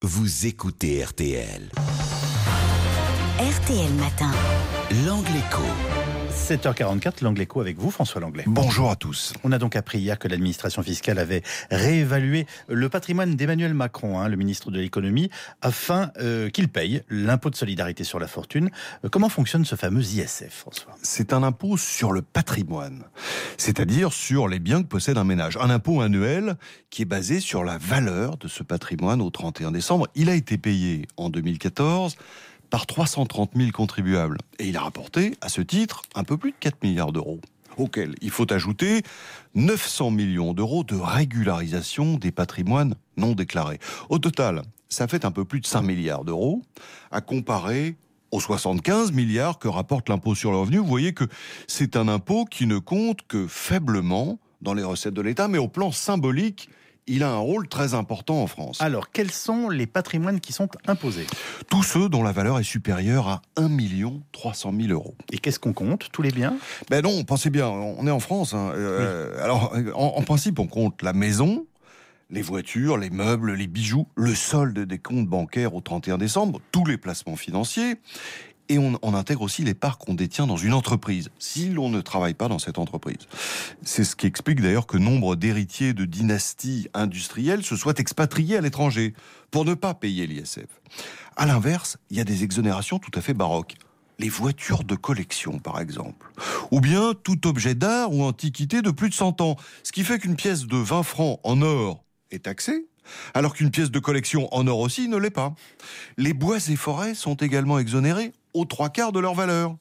Vous écoutez RTL. RTL Matin. L'Angle Écho. 7h44, l'Angle Écho avec vous, François Langlais. Bonjour à tous. On a donc appris hier que l'administration fiscale avait réévalué le patrimoine d'Emmanuel Macron, le ministre de l'économie, afin qu'il paye l'impôt de solidarité sur la fortune. Comment fonctionne ce fameux ISF, François ? C'est un impôt sur le patrimoine, c'est-à-dire sur les biens que possède un ménage. Un impôt annuel qui est basé sur la valeur de ce patrimoine au 31 décembre. Il a été payé en 2014 par 330 000 contribuables. Et il a rapporté, à ce titre, un peu plus de 4 milliards d'euros. Auquel il faut ajouter 900 millions d'euros de régularisation des patrimoines non déclarés. Au total, ça fait un peu plus de 5 milliards d'euros, à comparer aux 75 milliards que rapporte l'impôt sur le revenu. Vous voyez que c'est un impôt qui ne compte que faiblement dans les recettes de l'État, mais au plan symbolique, il a un rôle très important en France. Alors, quels sont les patrimoines qui sont imposés ? Tous ceux dont la valeur est supérieure à 1 300 000 euros. Et qu'est-ce qu'on compte ? Tous les biens ? Ben non, pensez bien, on est en France. Oui. Alors, en principe, on compte la maison, les voitures, les meubles, les bijoux, le solde des comptes bancaires au 31 décembre, tous les placements financiers. Et on intègre aussi les parts qu'on détient dans une entreprise, si l'on ne travaille pas dans cette entreprise. C'est ce qui explique d'ailleurs que nombre d'héritiers de dynasties industrielles se soient expatriés à l'étranger pour ne pas payer l'ISF. À l'inverse, il y a des exonérations tout à fait baroques. Les voitures de collection, par exemple. Ou bien tout objet d'art ou antiquité de plus de 100 ans. Ce qui fait qu'une pièce de 20 francs en or est taxée, alors qu'une pièce de collection en or aussi ne l'est pas. Les bois et forêts sont également exonérés aux 3/4 de leur valeur.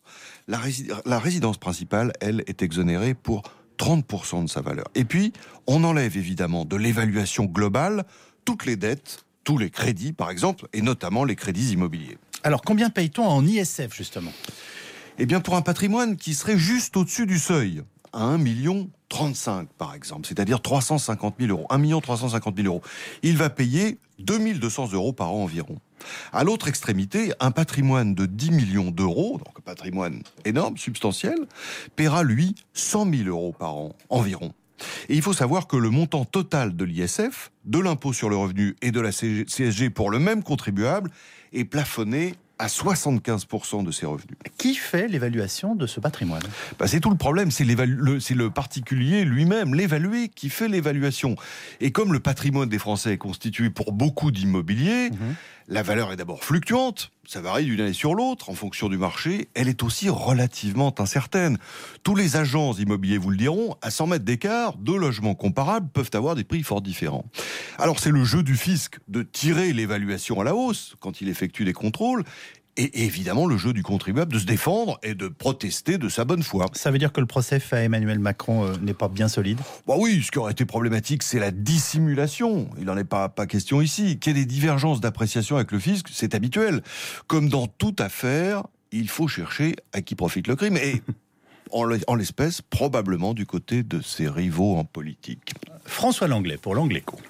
La résidence principale, elle, est exonérée pour 30% de sa valeur. Et puis, on enlève évidemment de l'évaluation globale toutes les dettes, tous les crédits, par exemple, et notamment les crédits immobiliers. Alors, combien paye-t-on en ISF, justement ? Eh bien, pour un patrimoine qui serait juste au-dessus du seuil, à 1 035 000, par exemple, c'est-à-dire 350 000 euros, 1 350 000 euros, il va payer 2 200 euros par an environ. À l'autre extrémité, un patrimoine de 10 millions d'euros, donc un patrimoine énorme, substantiel, paiera, lui, 100 000 euros par an environ. Et il faut savoir que le montant total de l'ISF, de l'impôt sur le revenu et de la CSG pour le même contribuable est plafonné à 75% de ses revenus. Qui fait l'évaluation de ce patrimoine ? C'est tout le problème, c'est le particulier lui-même, l'évalué, qui fait l'évaluation. Et comme le patrimoine des Français est constitué pour beaucoup d'immobilier, la valeur est d'abord fluctuante, ça varie d'une année sur l'autre en fonction du marché, elle est aussi relativement incertaine. Tous les agents immobiliers vous le diront, à 100 mètres d'écart, deux logements comparables peuvent avoir des prix fort différents. Alors c'est le jeu du fisc de tirer l'évaluation à la hausse quand il effectue des contrôles, et évidemment le jeu du contribuable de se défendre et de protester de sa bonne foi. Ça veut dire que le procès fait à Emmanuel Macron n'est pas bien solide ? Oui, ce qui aurait été problématique, c'est la dissimulation. Il n'en est pas question ici. Qu'il y ait des divergences d'appréciation avec le fisc, c'est habituel. Comme dans toute affaire, il faut chercher à qui profite le crime. Et en l'espèce, probablement du côté de ses rivaux en politique. François Langlais pour l'Angle Écho.